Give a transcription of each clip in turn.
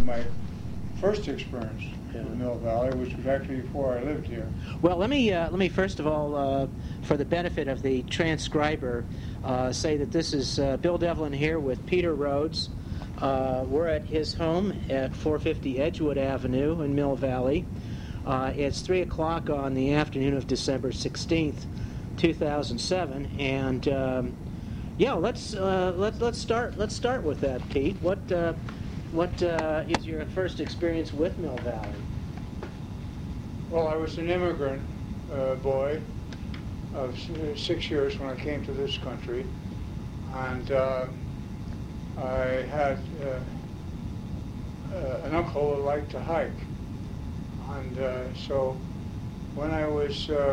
my first experience with Mill Valley, which was actually before I lived here. Well, let me first of all, for the benefit of the transcriber, say that this is Bill Devlin here with Peter Rhodes. We're at his home at 450 Edgewood Avenue in Mill Valley. It's 3 o'clock on the afternoon of December 16th, 2007, and yeah, let's start with that, Pete. What is your first experience with Mill Valley? Well, I was an immigrant boy of 6 years when I came to this country, and I had an uncle who liked to hike, and so when I was in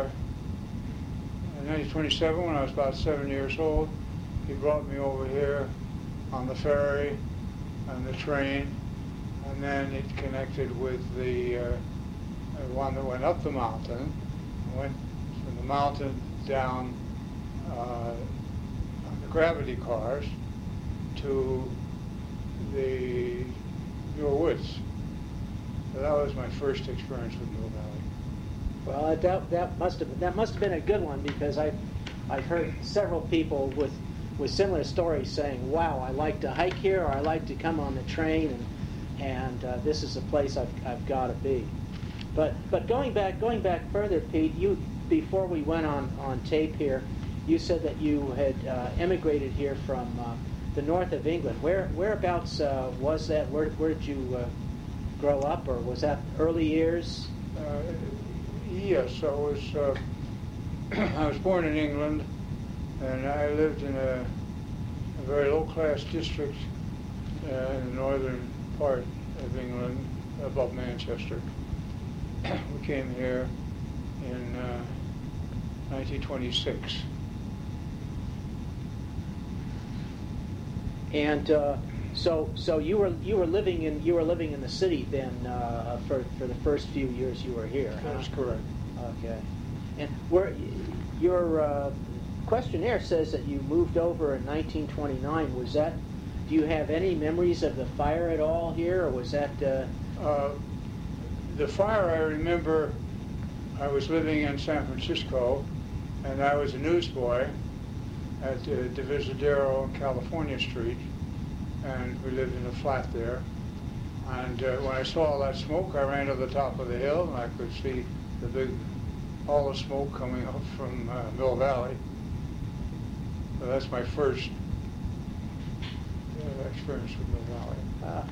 1927, when I was about 7 years old, he brought me over here on the ferry and the train, and then it connected with the one that went up the mountain, went from the mountain down on the gravity cars to the Muir Woods. So that was my first experience with Mill Valley. Well, that must have been a good one, because I've heard several people with similar stories saying, "Wow, I like to hike here, or I like to come on the train, and this is a place I've got to be." But going back further, Pete, you, before we went on tape here, you said that you had emigrated here from the north of England. Whereabouts was that? Where did you grow up, or was that early years? Yes, I was born in England, and I lived in a very low-class district in the northern part of England, above Manchester. We came here in 1926. And so you were living in the city then for the first few years you were here. That's correct. Okay. And your questionnaire says that you moved over in 1929. Was that? Do you have any memories of the fire at all here, or was that? The fire, I remember, I was living in San Francisco, and I was a newsboy at Divisadero and California Street, and we lived in a flat there. And when I saw all that smoke, I ran to the top of the hill, and I could see all the smoke coming up from Mill Valley. So that's my first experience with Mill Valley.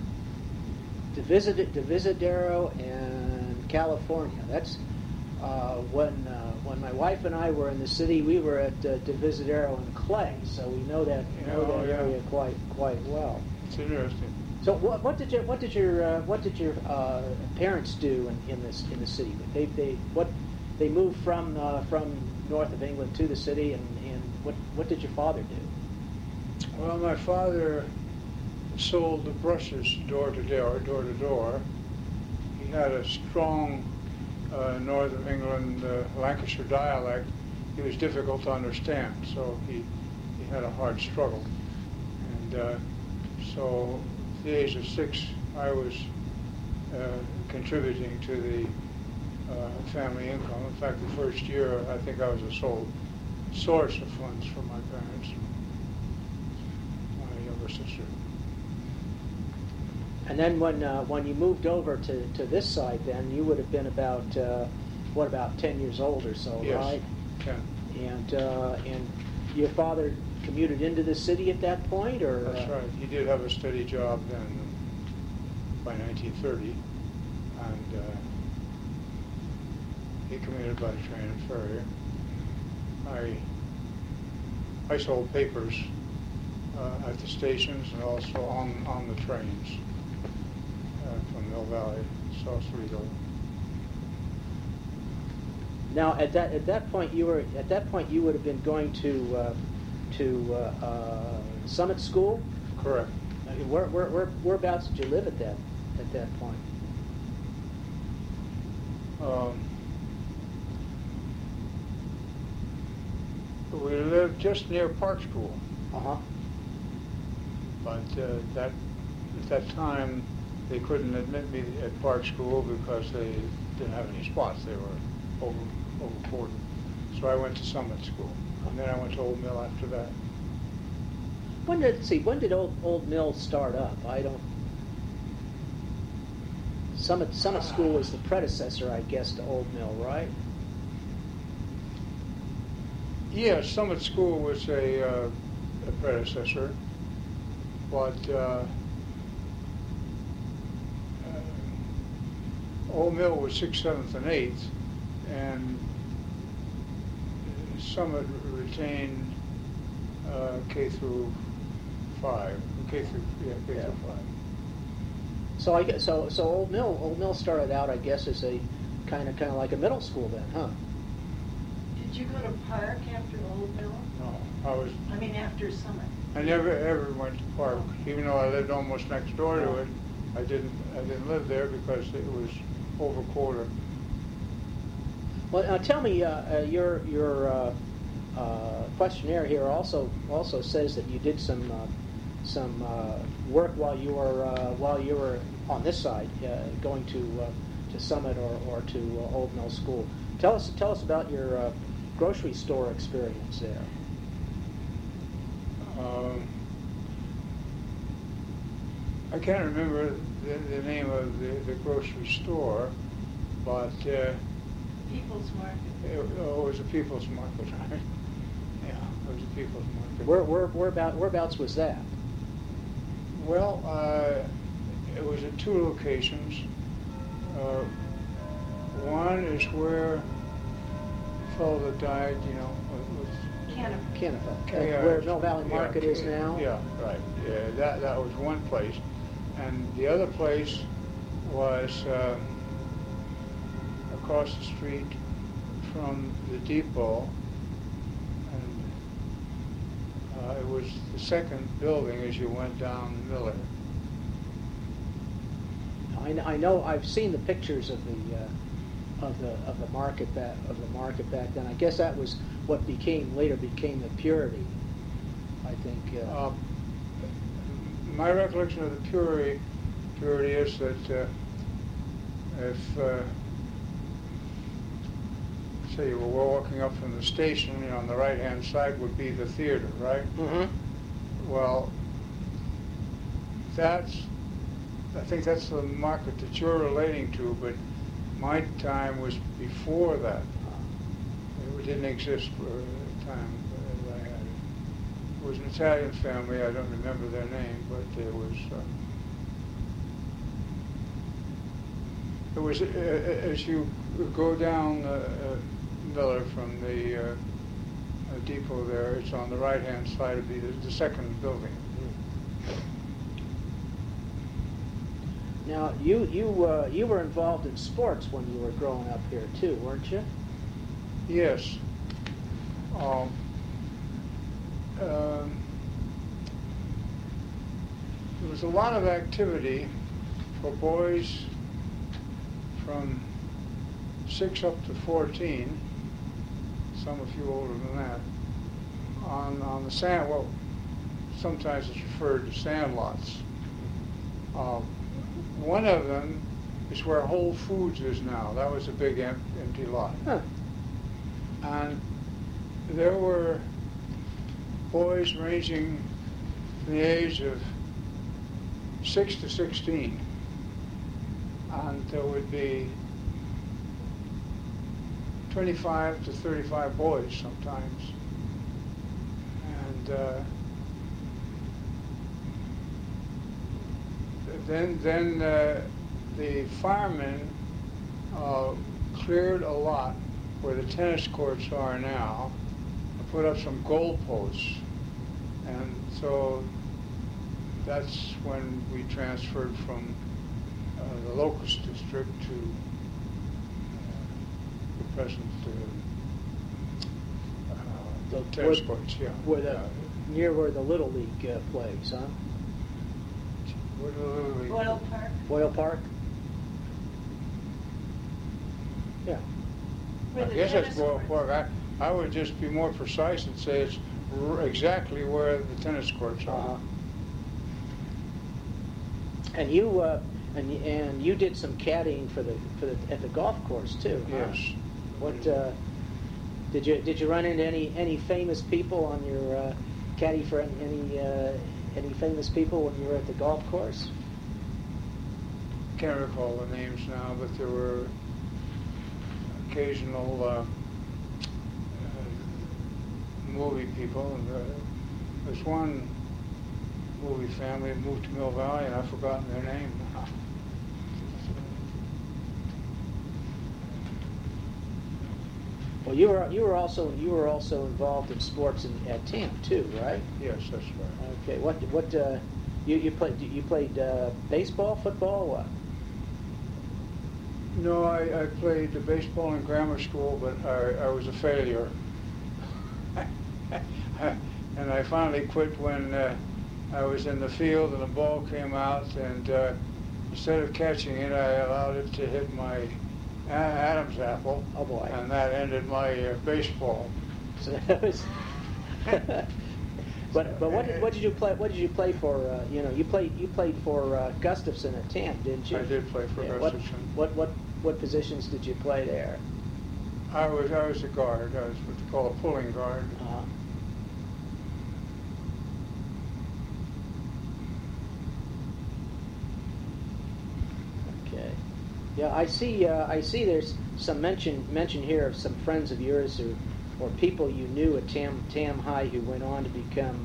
Divisadero and California. That's when my wife and I were in the city. We were at Divisadero and Clay, so we know that area quite well. It's interesting. So what did your parents do in the city? They moved from north of England to the city, and what did your father do? Well, my father sold the brushes door to door. He had a strong northern England Lancashire dialect. He was difficult to understand, so he had a hard struggle. And so at the age of 6, I was contributing to the family income. In fact, the first year, I think I was the sole source of funds for my parents, my younger sister. And then when you moved over to this side, then you would have been about 10 years old or so, yes, right? 10. And your father commuted into the city at that point, or? That's right. He did have a steady job then by 1930, and he commuted by train and ferry. I sold papers at the stations and also on the trains from Mill Valley, Sausalito. Now, at that point, you would have been going to Summit School. Correct. Whereabouts did you live at that point? We lived just near Park School. Uh-huh. But at that time, they couldn't admit me at Park School because they didn't have any spots. They were overquoted. So I went to Summit School, and then I went to Old Mill after that. When did Old Mill start up? I don't. Summit School was the predecessor, I guess, to Old Mill, right? Yes, Summit School was a predecessor, but Old Mill was 6th, 7th, and 8th, and Summit retained K through 5, K through 5. So I guess so Old Mill started out, I guess, as a kind of like a middle school then, huh? Did you go to Park after Old Mill? No, I mean after Summit. I never ever went to Park, even though I lived almost next door to it. I didn't live there because it was overquoted. Well, tell me, your questionnaire here also says that you did some work while you were on this side, going to Summit or to Old Mill School. Tell us about your grocery store experience there. I can't remember the name of the grocery store, but People's Market. It was a People's Market, right? Yeah, it was a People's Market. Whereabouts was that? Well, it was at 2 locations. One is where the fellow that died, was Canada. Where Mill Valley Market is now? Yeah, right. Yeah, that was one place. And the other place was across the street from the depot. And it was the second building as you went down Miller. I know. I've seen the pictures of the market back then. I guess that was what later became the Purity. I think. My recollection of the Purity is that if say you were walking up from the station, on the right-hand side would be the theater, right? Mm-hmm. Well, I think that's the market that you're relating to, but my time was before that. It didn't exist for the time that I had it. It was an Italian family. I don't remember their name, but it was as you go down Miller from the depot there, it's on the right-hand side of the second building. Now, you were involved in sports when you were growing up here too, weren't you? Yes. There was a lot of activity for boys from 6 up to 14, some a few older than that, on the sand. Well, sometimes it's referred to sand lots. One of them is where Whole Foods is now. That was a big empty lot. Huh. And there were boys ranging from the age of 6 to 16. And there would be 25 to 35 boys sometimes. And then the firemen cleared a lot where the tennis courts are now and put up some goal posts. And so that's when we transferred from the Locust District to the present tennis courts, yeah. Near where the Little League plays, huh? Where the Little League? Boyle Park. Boyle Park? Yeah. Where I the guess that's tennis Boyle courts. Park. I would just be more precise and say it's exactly where the tennis courts are. And you And you did some caddying at the golf course too. Huh? Yes. What did you run into any famous people on your caddy for any famous people when you were at the golf course? Can't recall the names now, but there were occasional movie people, and there's one movie family that moved to Mill Valley, and I've forgotten their name now. Well, you were also involved in sports at TAM too, right? Yes, that's right. Okay. What you played baseball, football, what? No, I played baseball in grammar school, but I was a failure. And I finally quit when I was in the field and the ball came out, and instead of catching it, I allowed it to hit my Adam's apple. Oh boy! And that ended my baseball. So that was. But what did you play? What did you play for? You played for Gustafson at TAM, didn't you? I did play for Gustafson. What positions did you play there? I was a guard. I was what they call a pulling guard. Okay. Yeah, I see. There's some mention here of some friends of yours or people you knew at Tam High who went on to become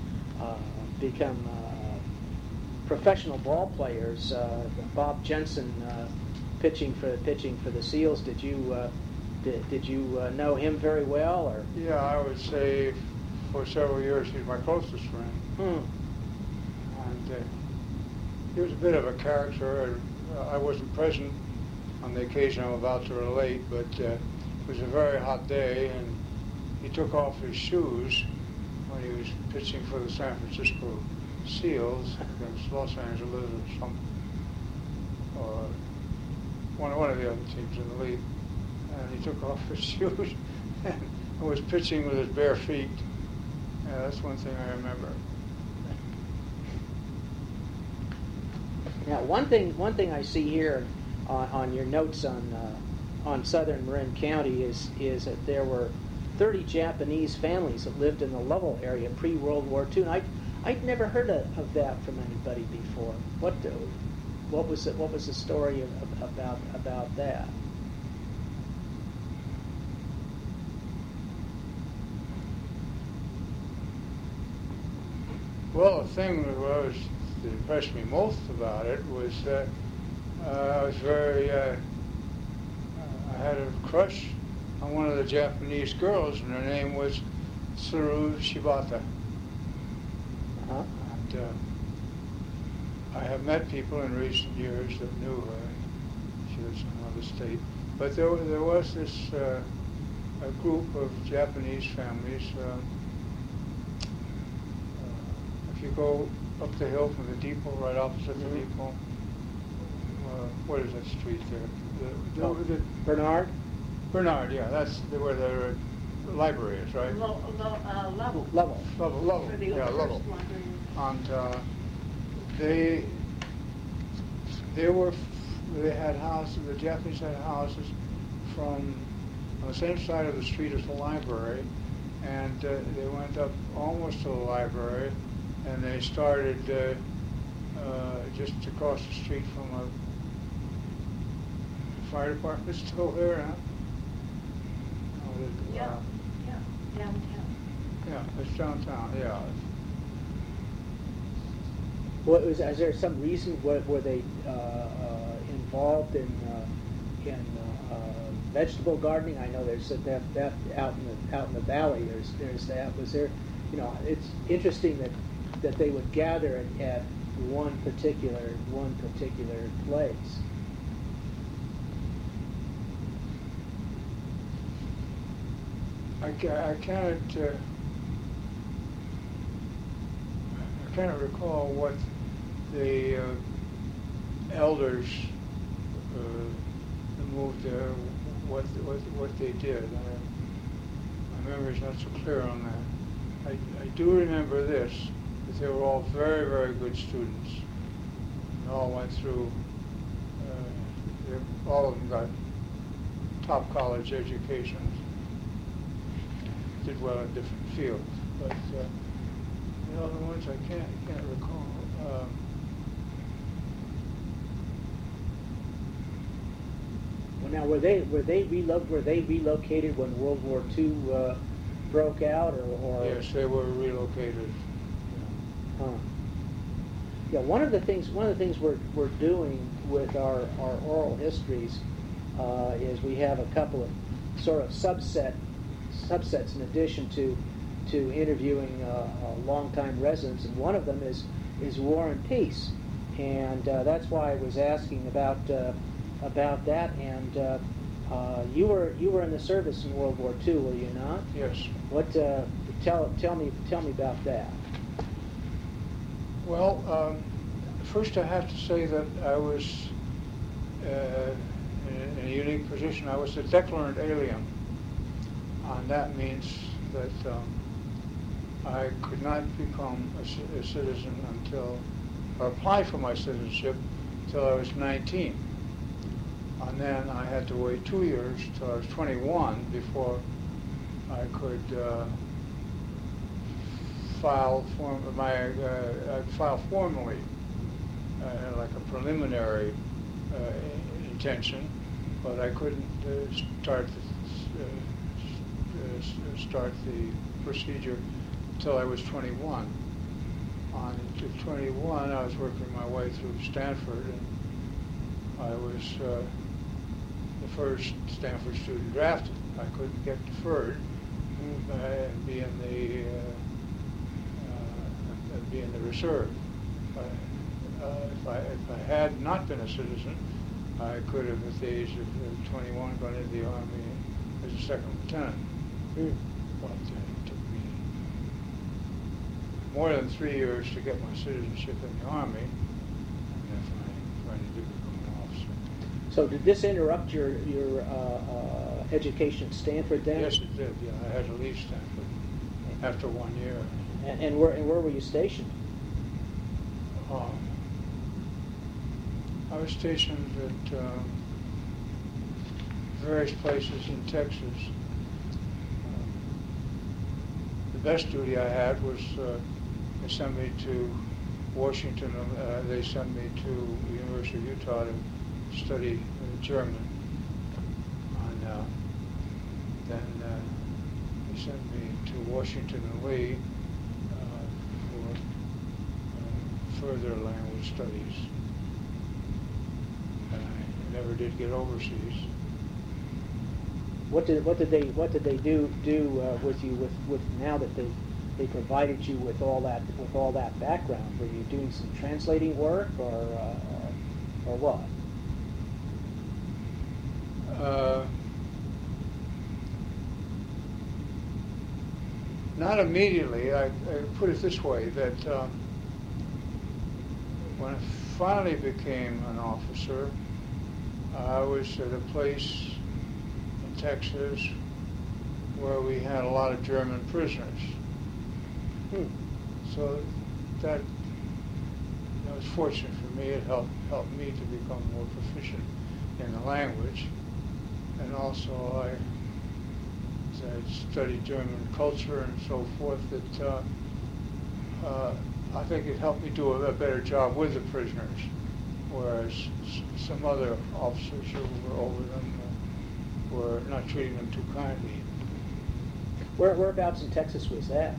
professional ball players. Bob Jensen, pitching for the Seals. Did you know him very well, or? Yeah, I would say for several years he's my closest friend. And he was a bit of a character. I wasn't present on the occasion I'm about to relate, but it was a very hot day, and he took off his shoes when he was pitching for the San Francisco Seals against Los Angeles or some, or one of the other teams in the league. And he took off his shoes and was pitching with his bare feet. Yeah, that's one thing I remember. Now, one thing I see here on your notes on Southern Marin County is that there were 30 Japanese families that lived in the Lovell area pre-World War II. And I'd never heard of that from anybody before. What was the story about that? Well, the thing that impressed me most about it was that I was I had a crush on one of the Japanese girls, and her name was Tsuru Shibata. Uh-huh. And I have met people in recent years that knew her. She was in another state. But there was this a group of Japanese families. If you go up the hill from the depot, right opposite the depot, what is that street there? Bernard? Bernard, yeah, that's where the library is, right? Lovell. Lovell, For the yeah, first Lovell. library. And they had houses, the Japanese had houses on the same side of the street as the library, and they went up almost to the library, and they started just across the street from a fire department still there, huh? Yeah, downtown. Yeah, it's downtown, yeah. Is there some reason were they involved in vegetable gardening? I know there's that out in the valley. There's that. Was there? It's interesting that they would gather at one particular place. I cannot recall what the elders who moved there, what they did. My memory's not so clear on that. I do remember this, that they were all very, very good students. They all went through all of them got top college educations, did well in different fields. But the other ones I can't recall. Well, now were they relocated when World War II broke out, or? Yes, they were relocated. Huh. Yeah, one of the things we're doing with our oral histories is we have a couple of sort of subsets in addition to interviewing longtime residents, and one of them is War and Peace, and that's why I was asking about that. And you were in the service in World War II, were you not? Yes. What? Tell me about that. Well, first I have to say that I was in a unique position. I was a declarant alien, and that means that I could not become a citizen or apply for my citizenship until I was 19. And then I had to wait 2 years till I was 21 before I could file formally, like a preliminary intention, but I couldn't start the procedure until I was 21. On to 21, I was working my way through Stanford, and I was the first Stanford student drafted. I couldn't get deferred and be in the reserve. If I had not been a citizen, I could have, at the age of 21, gone into the Army as a second lieutenant. But it took me more than 3 years to get my citizenship in the Army, and then finally did become an officer. So did this interrupt your education at Stanford then? Yes, it did. Yeah, I had to leave Stanford after 1 year. And where were you stationed? I was stationed at various places in Texas. The best duty I had was they sent me to Washington. They sent me to the University of Utah to study German. And then they sent me to Washington and Lee for further language studies. And I never did get overseas. What did they do with you with now that they provided you with all that background? Were you doing some translating work or what? Not immediately. I put it this way, that when I finally became an officer, I was at a place in Texas where we had a lot of German prisoners. So that was fortunate for me. It helped me to become more proficient in the language. And also as I studied German culture and so forth, that I think it helped me do a better job with the prisoners, whereas some other officers who were over them were not treating them too kindly. Whereabouts in Texas was that?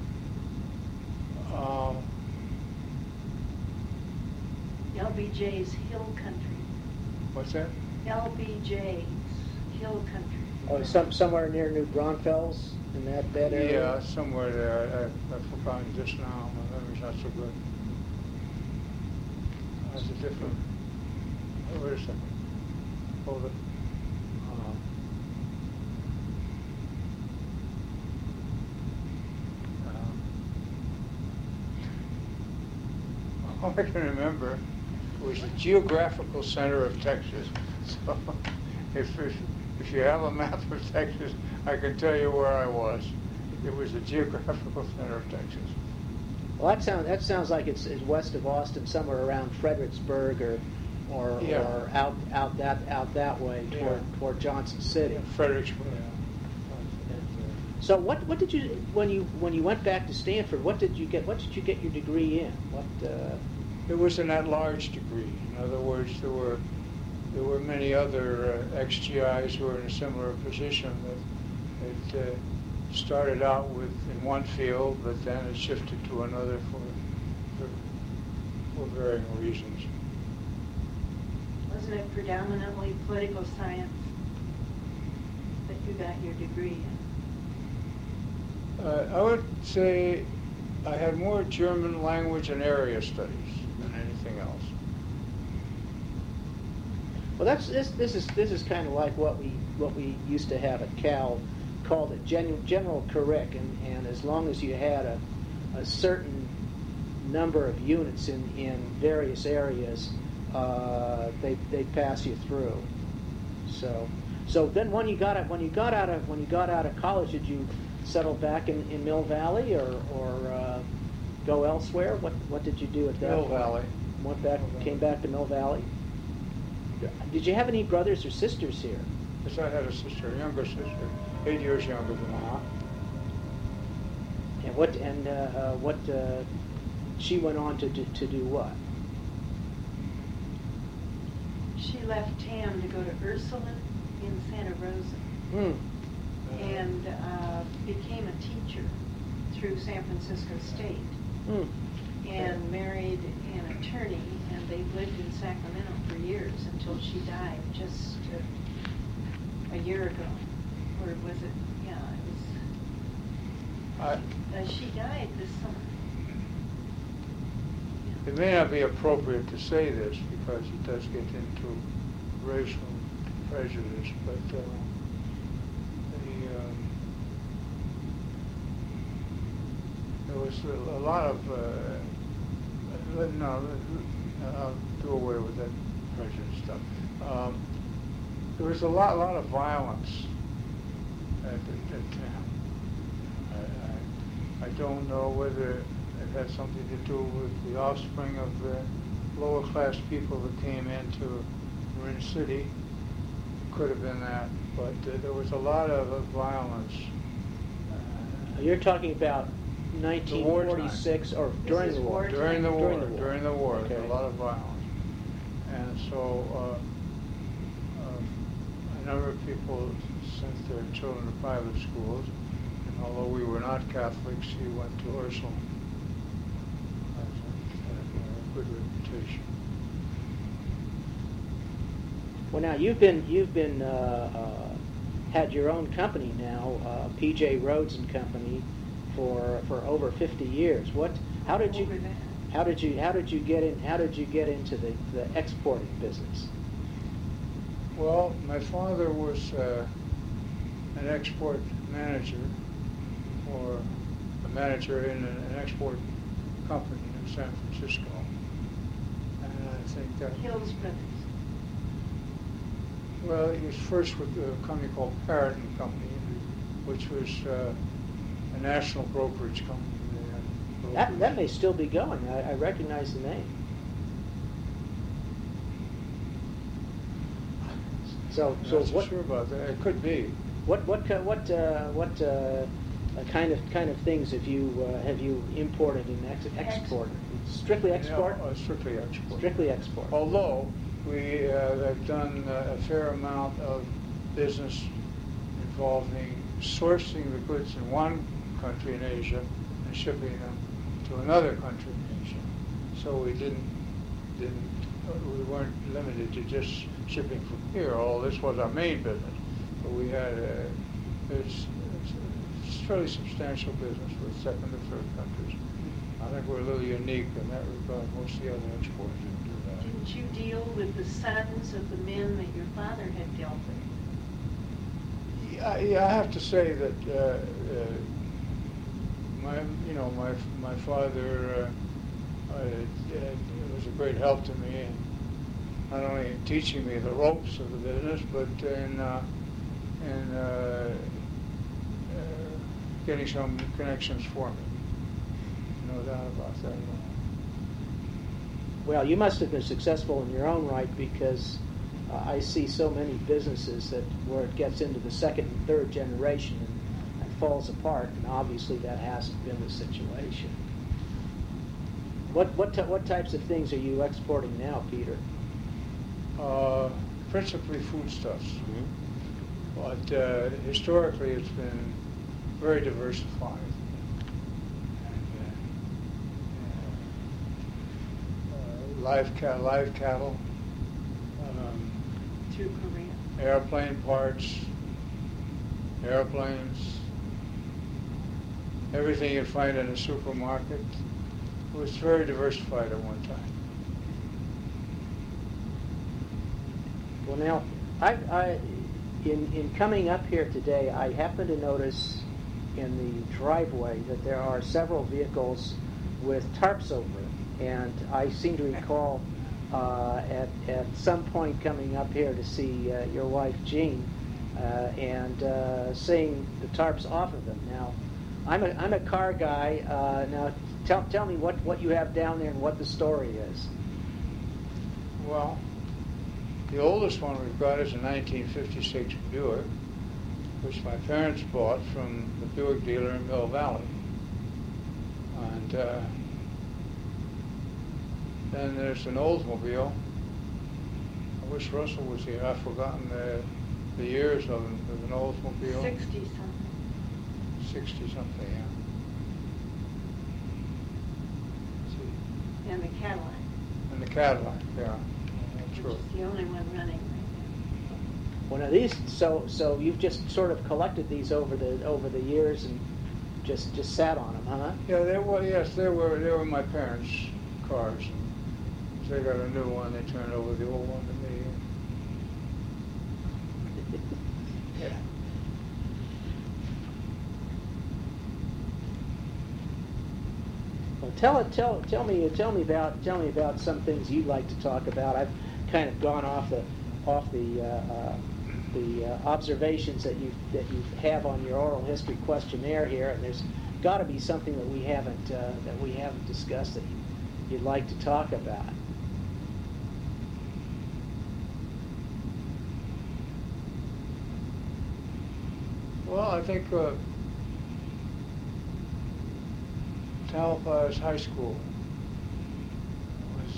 LBJ's Hill Country. What's that? LBJ's Hill Country. Oh, somewhere near New Braunfels in that area? Yeah, somewhere there. I've forgotten just now. My memory's not so good. That's a different... Oh, wait a second. Hold it. All I can remember was the geographical center of Texas. So if you have a map of Texas, I can tell you where I was. It was the geographical center of Texas. Well, that sounds like it's west of Austin, somewhere around Fredericksburg or Yeah. or out that way Yeah. toward Johnson City. Fredericksburg. So what did you when you went back to Stanford? What did you get your degree in? It was an at-large degree. In other words, there were many other ex-GIs who were in a similar position that started out with in one field, but then it shifted to another for varying reasons. Wasn't it predominantly political science that you got your degree in? I would say I had more German language and area studies than anything else. Well, this is kind of like what we used to have at Cal, called a general curric, and as long as you had a certain number of units in various areas, they'd pass you through. So then when you got out of college, did you settle back in Mill Valley or go elsewhere? What did you do at that Mill point? Valley. Came back to Mill Valley. Did you have any brothers or sisters here? Yes, I had a sister, a younger sister, 8 years younger than me. And what she went on to do what? She left TAM to go to Ursuline in Santa Rosa and became a teacher through San Francisco State and married an attorney, and they lived in Sacramento for years until she died just a year ago. Or was it? Yeah, it was. She died this summer. It may not be appropriate to say this because it does get into racial prejudice, but there was a lot of no, I'll do away with that prejudice stuff. There was a lot of violence at TAM. I don't know whether it had something to do with the offspring of the lower class people that came into Marin City. Could have been that, but there was a lot of violence. You're talking about 1946 or during the war? During the war. Okay. There was a lot of violence. And so a number of people sent their children to private schools. And although we were not Catholics, we went to Ursuline. Had a good reputation. Well, now you've been had your own company now, PJ Rhodes and Company, for over 50 years. How did you get into the exporting business? Well, my father was an export manager, or a manager in an export company in San Francisco, and I think that. Hills Brothers. Well, he was first with a company called Parrott and Company, which was a national brokerage company. That may still be going. I recognize the name. So I'm not what? sure about that. It could be. What kind of things have you imported and exported? Strictly export. Strictly export. Strictly export. Although we have done a fair amount of business involving sourcing the goods in one country in Asia and shipping them to another country in Asia. So we we weren't limited to just shipping from here. All this was our main business, but we had it's fairly substantial business with second and third countries. I think we're a little unique in that regard. Most of the other exporters didn't do that. Didn't you deal with the sons of the men that your father had dealt with? Yeah, I have to say that my father was a great help to me, and not only in teaching me the ropes of the business, but in getting some connections for me. No doubt about that at all. Well, you must have been successful in your own right, because I see so many businesses that where it gets into the second and third generation and falls apart, and obviously that hasn't been the situation. What types of things are you exporting now, Peter? Principally foodstuffs. Mm-hmm. But historically it's been very diversified. And, live cattle, Through Korea. airplane parts, airplanes, everything you'd find in a supermarket. It was very diversified at one time. Well, now, in coming up here today, I happened to notice in the driveway that there are several vehicles with tarps over it, and I seem to recall at some point coming up here to see your wife Jean and seeing the tarps off of them. Now, I'm a car guy. Now, tell me what you have down there and what the story is. Well, the oldest one we've got is a 1956 Buick, which my parents bought from the Buick dealer in Mill Valley. And then there's an Oldsmobile. I wish Russell was here. I've forgotten the years of an Oldsmobile. 60-something. 60-something, yeah. And the Cadillac. And the Cadillac, yeah. That's Which right. is the only one running right One of these, so you've just sort of collected these over the years and just sat on them, huh? Yeah, they were my parents' cars. If they got a new one, they turned over the old one to me. Yeah. Well, tell me about some things you'd like to talk about. I've kind of gone off the observations that you have on your oral history questionnaire here, and there's got to be something that we haven't discussed that you'd like to talk about. Well, I think Tamalpais High School was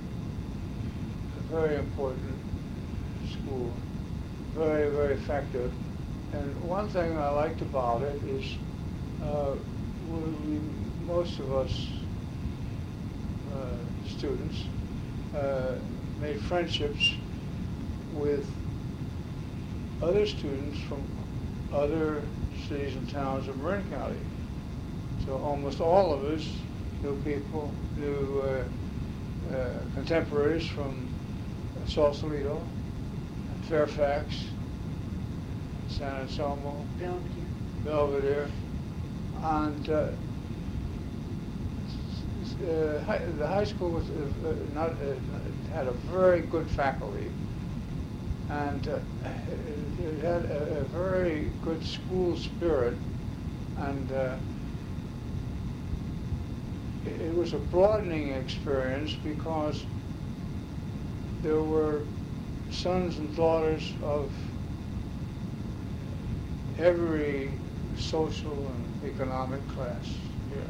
a very important school, very, very effective. And one thing I liked about it is most of us students made friendships with other students from other cities and towns of Marin County. So almost all of us knew contemporaries from Sausalito, Fairfax, San Anselmo, Belvedere, and the high school was had a very good faculty, and it had a very good school spirit, and it was a broadening experience because there were sons and daughters of every social and economic class here.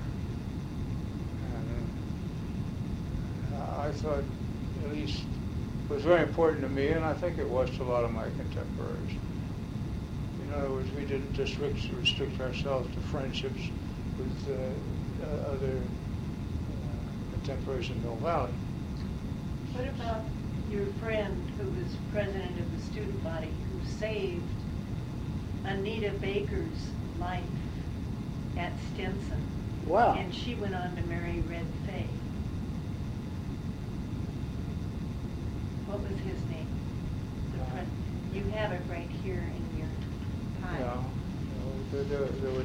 And I thought, at least, it was very important to me, and I think it was to a lot of my contemporaries. In other words, we didn't just restrict ourselves to friendships with other contemporaries in Mill Valley. What about your friend who was president of the student body who saved Anita Baker's life at Stinson? Wow. And she went on to marry Red Fay. What was his name? You have it right here in your pile. Yeah,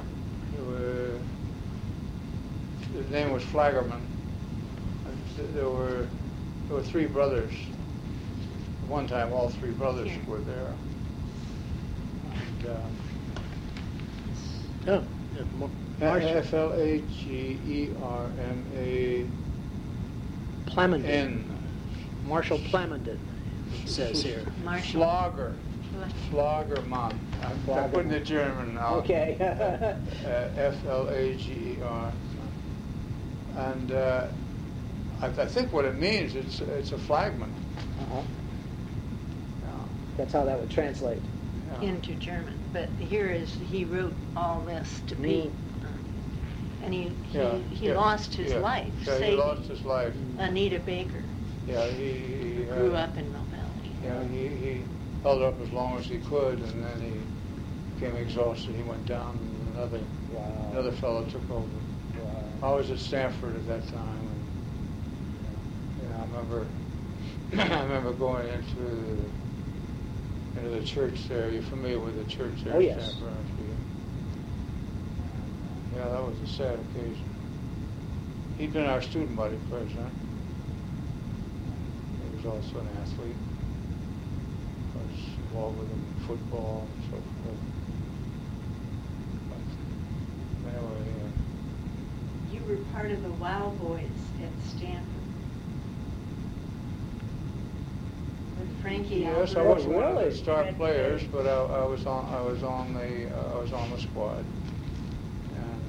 his name was Flaggerman. There were three brothers. At one time, all three brothers were there. And, Flagerma. Plemondon. in Marshall Plemondon, it says here. Marshall. Flaggermann. I'm putting the German now. Okay. Flager. And I think what it means, it's a flagman. Uh-huh. Yeah. That's how that would translate. Yeah. Into German, but here is he wrote all this to be, and he lost his life. Yeah, he saving lost his life. Anita Baker. Yeah, he Grew up in Mill Valley. Yeah, he held up as long as he could, and then he became exhausted. He went down, and another fellow took over. I was at Stanford at that time, and I remember going into the church there. You're familiar with the church there? Oh, at yes. Stanford, aren't you? Yeah, that was a sad occasion. He'd been our student body president. He was also an athlete. I was involved with him in football and so forth. But anyway, You were part of the Wow Boys at Stanford. With Frankie yes, I Alvarez. wasn't one of the really? star Red players, Bay. but I was on the squad. And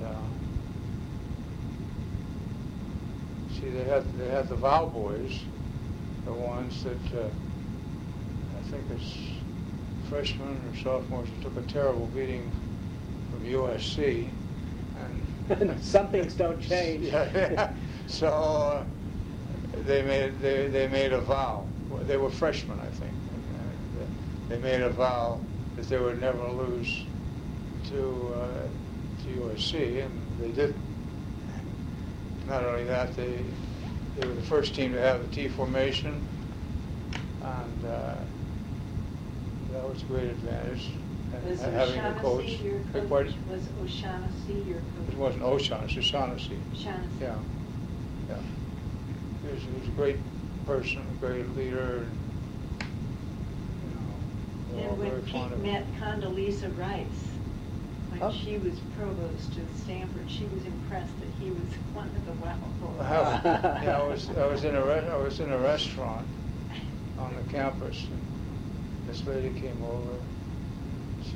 see, they had the Wow Boys, the ones that I think as freshmen or sophomores took a terrible beating from USC. And Some things don't change. yeah. So they made a vow. They were freshmen, I think. They made a vow that they would never lose to USC, and they didn't. Not only that, they were the first team to have the T formation, and that was a great advantage. Was Having a coach. O'Shaughnessy your Beg coach? pardon? Was O'Shaughnessy your coach? It wasn't O'Shaughnessy, Shaughnessy. Shaughnessy. Yeah, yeah. He was a great person, a great leader. We're all And when very fond Pete of him. met Condoleezza Rice, when Oh. she was provost of Stanford, she was impressed that he was one of the Wow Boys. Yeah, I was in a restaurant on the campus, and this lady came over. She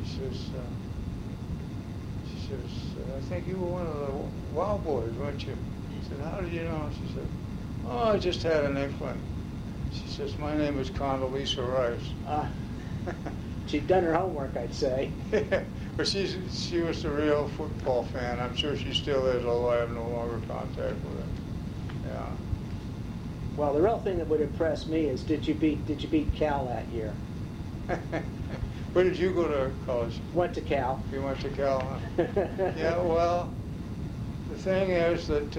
says, I think you were one of the Wow Boys, weren't you? I said, how did you know? She said, oh, I just had an inkling. She says, my name is Condoleezza Rice. She'd done her homework, I'd say. But she was a real football fan. I'm sure she still is, although I have no longer contact with her. Yeah. Well, the real thing that would impress me is did you beat Cal that year? Where did you go to college? Went to Cal. You went to Cal, huh? Yeah, well, the thing is that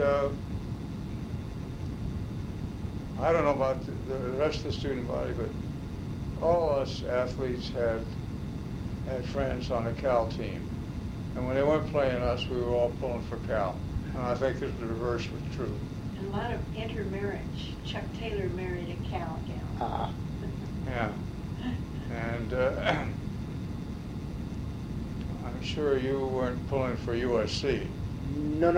I don't know about the rest of the student body, but all us athletes had friends on the Cal team. And when they weren't playing us, we were all pulling for Cal. And I think that the reverse was true. And a lot of intermarriage. Chuck Taylor married a Cal gal. Yeah. And I'm sure you weren't pulling for USC. No.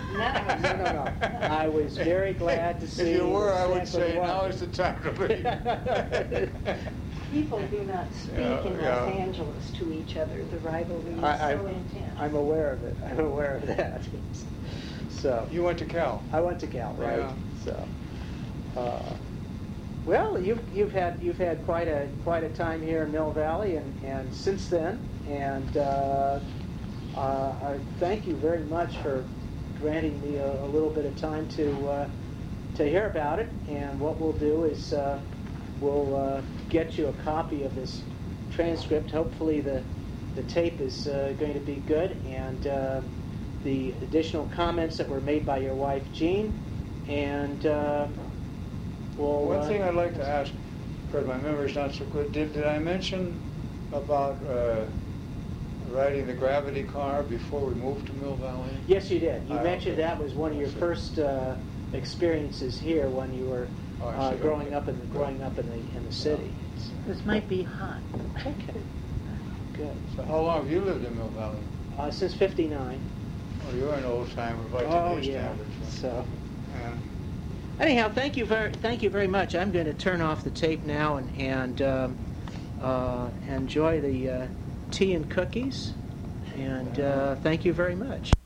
I was very glad to see. If you were, I would Stanford say won. now is the time to leave. People do not speak in Yeah. Los Angeles to each other. The rivalry is so intense. I'm aware of it. I'm aware of that. So You went to Cal. I went to Cal, right? Yeah. So, well, you've had quite a time here in Mill Valley, and since then, and I thank you very much for granting me a little bit of time to hear about it. And what we'll do is we'll get you a copy of this transcript. Hopefully, the tape is going to be good, and the additional comments that were made by your wife, Jean, and we'll... One thing I'd like to ask, because my memory's not so good, did I mention about riding the gravity car before we moved to Mill Valley? Yes, you did. You mentioned okay. that was one of your first experiences here when you were Oh, I see. growing Okay. up in the city. This might be hot. Okay, good. So how long have you lived in Mill Valley? Since '59. Oh, you're an old timer, like Oh today's yeah. standards. So Yeah. Anyhow, thank you very much. I'm going to turn off the tape now and enjoy the tea and cookies. And thank you very much.